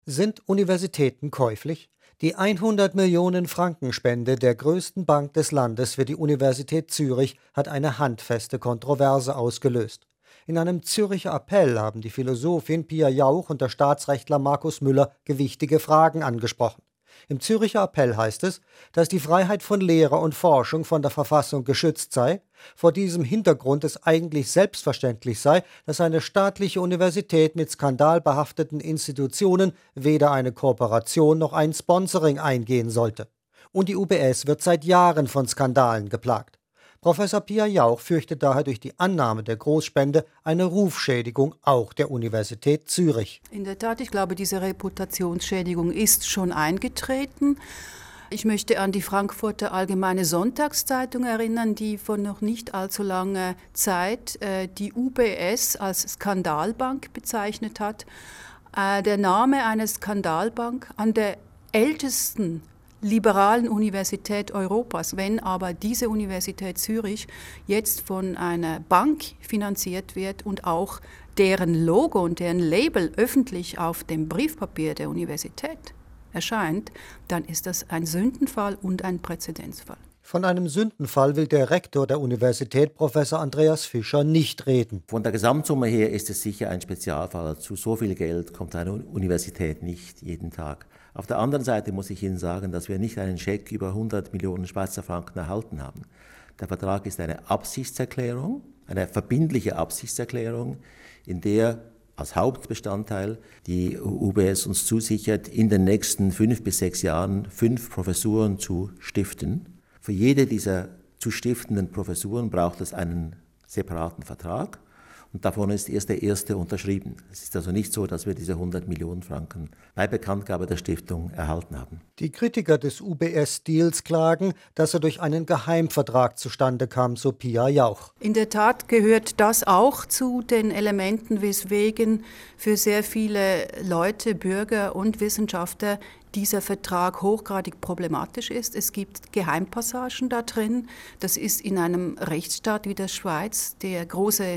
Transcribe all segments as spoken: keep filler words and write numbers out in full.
Sind Universitäten käuflich? Die hundert Millionen Franken Spende der größten Bank des Landes für die Universität Zürich hat eine handfeste Kontroverse ausgelöst. In einem Züricher Appell haben die Philosophin Pia Jauch und der Staatsrechtler Markus Müller gewichtige Fragen angesprochen. Im Züricher Appell heißt es, dass die Freiheit von Lehre und Forschung von der Verfassung geschützt sei. Vor diesem Hintergrund es eigentlich selbstverständlich sei, dass eine staatliche Universität mit skandalbehafteten Institutionen weder eine Kooperation noch ein Sponsoring eingehen sollte. Und die U B S wird seit Jahren von Skandalen geplagt. Professor Pia Jauch fürchtet daher durch die Annahme der Großspende eine Rufschädigung auch der Universität Zürich. In der Tat, ich glaube, diese Reputationsschädigung ist schon eingetreten. Ich möchte an die Frankfurter Allgemeine Sonntagszeitung erinnern, die vor noch nicht allzu langer Zeit äh, die U B S als Skandalbank bezeichnet hat. Äh, der Name einer Skandalbank an der ältesten liberalen Universität Europas, wenn aber diese Universität Zürich jetzt von einer Bank finanziert wird und auch deren Logo und deren Label öffentlich auf dem Briefpapier der Universität erscheint, dann ist das ein Sündenfall und ein Präzedenzfall. Von einem Sündenfall will der Rektor der Universität, Professor Andreas Fischer, nicht reden. Von der Gesamtsumme her ist es sicher ein Spezialfall. Zu so viel Geld kommt eine Universität nicht jeden Tag. Auf der anderen Seite muss ich Ihnen sagen, dass wir nicht einen Scheck über hundert Millionen Schweizer Franken erhalten haben. Der Vertrag ist eine Absichtserklärung, eine verbindliche Absichtserklärung, in der als Hauptbestandteil die U B S uns zusichert, in den nächsten fünf bis sechs Jahren fünf Professuren zu stiften. Für jede dieser zu stiftenden Professuren braucht es einen separaten Vertrag. Und davon ist erst der erste unterschrieben. Es ist also nicht so, dass wir diese hundert Millionen Franken bei Bekanntgabe der Stiftung erhalten haben. Die Kritiker des U B S-Deals klagen, dass er durch einen Geheimvertrag zustande kam, so Pia Jauch. In der Tat gehört das auch zu den Elementen, weswegen für sehr viele Leute, Bürger und Wissenschaftler dieser Vertrag hochgradig problematisch ist. Es gibt Geheimpassagen da drin. Das ist in einem Rechtsstaat wie der Schweiz, der große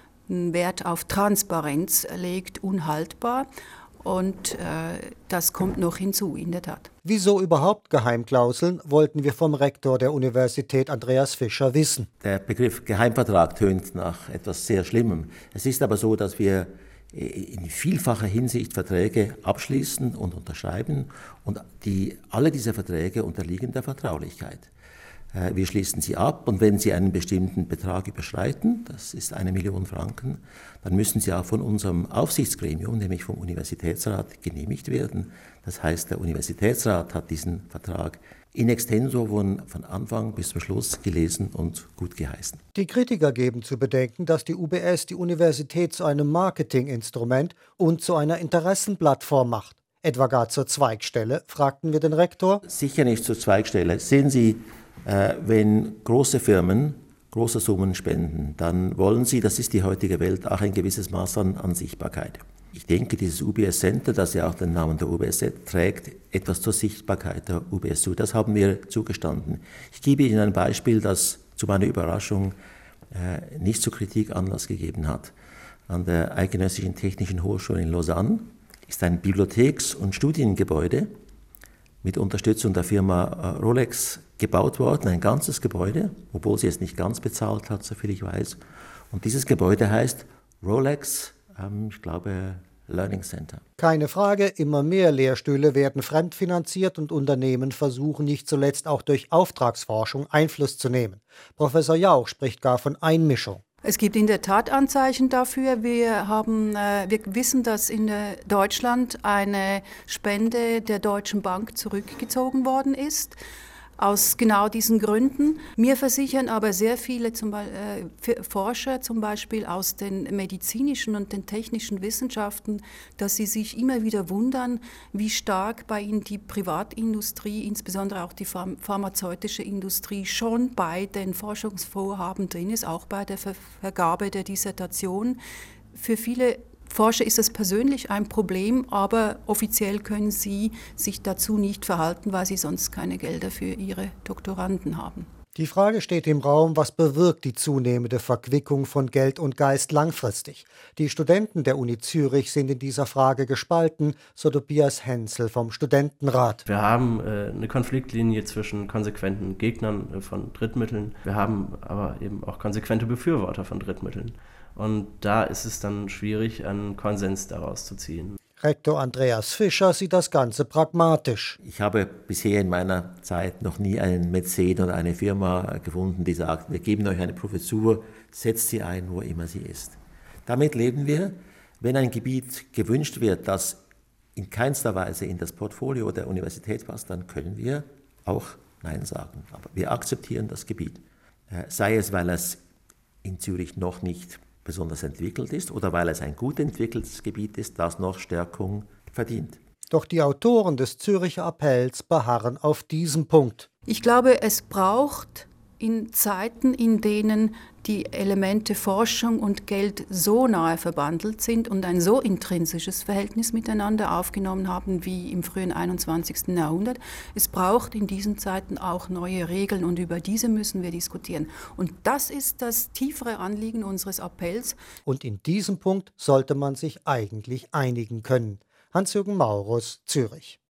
Wert auf Transparenz legt, unhaltbar. Und äh, das kommt noch hinzu, in der Tat. Wieso überhaupt Geheimklauseln, wollten wir vom Rektor der Universität, Andreas Fischer, wissen. Der Begriff Geheimvertrag tönt nach etwas sehr Schlimmem. Es ist aber so, dass wir in vielfacher Hinsicht Verträge abschließen und unterschreiben. Und die, alle diese Verträge unterliegen der Vertraulichkeit. Wir schließen sie ab und wenn sie einen bestimmten Betrag überschreiten, das ist eine Million Franken, dann müssen sie auch von unserem Aufsichtsgremium, nämlich vom Universitätsrat, genehmigt werden. Das heißt, der Universitätsrat hat diesen Vertrag in extenso von, von Anfang bis zum Schluss gelesen und gut geheißen. Die Kritiker geben zu bedenken, dass die U B S die Universität zu einem Marketinginstrument und zu einer Interessenplattform macht. Etwa gar zur Zweigstelle, fragten wir den Rektor. Sicher nicht zur Zweigstelle. Sehen Sie, wenn große Firmen große Summen spenden, dann wollen sie, das ist die heutige Welt, auch ein gewisses Maß an, an Sichtbarkeit. Ich denke, dieses U B S-Center, das ja auch den Namen der U B S trägt, etwas zur Sichtbarkeit der U B S zu. Das haben wir zugestanden. Ich gebe Ihnen ein Beispiel, das zu meiner Überraschung äh, nicht zur Kritik Anlass gegeben hat. An der Eidgenössischen Technischen Hochschule in Lausanne ist ein Bibliotheks- und Studiengebäude mit Unterstützung der Firma Rolex gebaut worden, ein ganzes Gebäude, obwohl sie es nicht ganz bezahlt hat, soviel ich weiß. Und dieses Gebäude heißt Rolex, ähm, ich glaube, Learning Center. Keine Frage, immer mehr Lehrstühle werden fremdfinanziert und Unternehmen versuchen nicht zuletzt auch durch Auftragsforschung Einfluss zu nehmen. Professor Jauch spricht gar von Einmischung. Es gibt in der Tat Anzeichen dafür. Wir haben, äh, wir wissen, dass in äh, Deutschland eine Spende der Deutschen Bank zurückgezogen worden ist. Aus genau diesen Gründen. Mir versichern aber sehr viele zum Beispiel, äh, Forscher, zum Beispiel aus den medizinischen und den technischen Wissenschaften, dass sie sich immer wieder wundern, wie stark bei ihnen die Privatindustrie, insbesondere auch die pharm- pharmazeutische Industrie, schon bei den Forschungsvorhaben drin ist, auch bei der Ver- Vergabe der Dissertation. Für viele Forscher ist das persönlich ein Problem, aber offiziell können sie sich dazu nicht verhalten, weil sie sonst keine Gelder für ihre Doktoranden haben. Die Frage steht im Raum, was bewirkt die zunehmende Verquickung von Geld und Geist langfristig? Die Studenten der Uni Zürich sind in dieser Frage gespalten, so Tobias Hensel vom Studentenrat. Wir haben äh, eine Konfliktlinie zwischen konsequenten Gegnern äh, von Drittmitteln. Wir haben aber eben auch konsequente Befürworter von Drittmitteln. Und da ist es dann schwierig, einen Konsens daraus zu ziehen. Rektor Andreas Fischer sieht das Ganze pragmatisch. Ich habe bisher in meiner Zeit noch nie einen Mäzen oder eine Firma gefunden, die sagt, wir geben euch eine Professur, setzt sie ein, wo immer sie ist. Damit leben wir. Wenn ein Gebiet gewünscht wird, das in keinster Weise in das Portfolio der Universität passt, dann können wir auch Nein sagen. Aber wir akzeptieren das Gebiet. Sei es, weil es in Zürich noch nicht besonders entwickelt ist oder weil es ein gut entwickeltes Gebiet ist, das noch Stärkung verdient. Doch die Autoren des Züricher Appells beharren auf diesem Punkt. Ich glaube, es braucht in Zeiten, in denen die Elemente Forschung und Geld so nahe verbandelt sind und ein so intrinsisches Verhältnis miteinander aufgenommen haben wie im frühen einundzwanzigsten Jahrhundert. Es braucht in diesen Zeiten auch neue Regeln und über diese müssen wir diskutieren. Und das ist das tiefere Anliegen unseres Appells. Und in diesem Punkt sollte man sich eigentlich einigen können. Hans-Jürgen Maurus, Zürich.